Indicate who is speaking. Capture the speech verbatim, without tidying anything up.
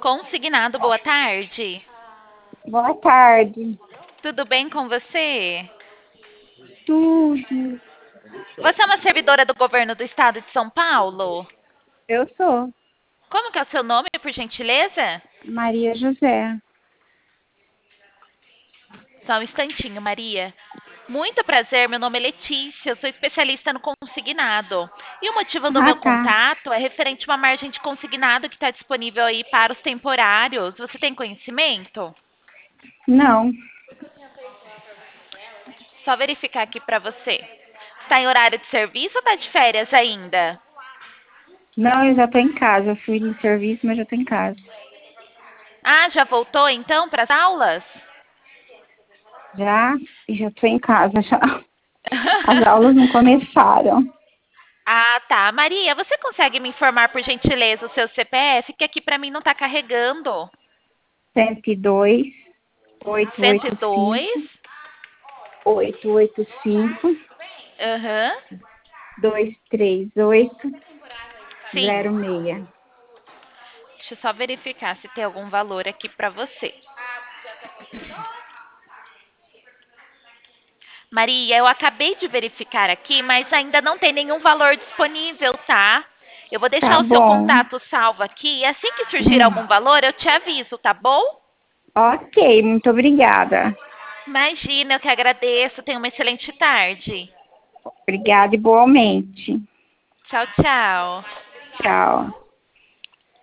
Speaker 1: Consignado, boa tarde.
Speaker 2: Boa tarde.
Speaker 1: Tudo bem com você?
Speaker 2: Tudo.
Speaker 1: Você é uma servidora do governo do estado de São Paulo?
Speaker 2: Eu sou
Speaker 1: Como que é o seu nome, por gentileza?
Speaker 2: Maria José.
Speaker 1: Só um instantinho, Maria. Muito prazer, meu nome é Letícia, eu sou especialista no consignado. E o motivo do
Speaker 2: Ah,
Speaker 1: meu
Speaker 2: tá.
Speaker 1: contato é referente a uma margem de consignado que está disponível aí para os temporários. Você tem conhecimento?
Speaker 2: Não,
Speaker 1: Só verificar aqui para você. Está em horário de serviço ou está de férias ainda?
Speaker 2: não, eu já tô em casa. Eu fui no serviço, mas já tô em casa.
Speaker 1: Ah, já voltou então para as aulas?
Speaker 2: Já, e já tô em casa já. As aulas não começaram.
Speaker 1: Ah, tá. Maria, você consegue me informar por gentileza o seu C P F? Que aqui para mim não está carregando.
Speaker 2: cento e dois, oito
Speaker 1: Cento e
Speaker 2: oito
Speaker 1: dois.
Speaker 2: cinco, oito oito cinco,
Speaker 1: Aham.
Speaker 2: dois três oito,
Speaker 1: Sim.
Speaker 2: zero seis.
Speaker 1: Deixa eu só verificar se tem algum valor aqui para você. Maria, eu acabei de verificar aqui, mas ainda não tem nenhum valor disponível, tá? Eu vou
Speaker 2: Tá
Speaker 1: deixar o seu
Speaker 2: bom.
Speaker 1: contato salvo aqui e assim que surgir
Speaker 2: Hum.
Speaker 1: algum valor, eu te aviso, tá bom?
Speaker 2: Ok, muito obrigada.
Speaker 1: Imagina, eu que agradeço. Tenha uma excelente tarde.
Speaker 2: Obrigada igualmente.
Speaker 1: Tchau, tchau.
Speaker 2: Tchau.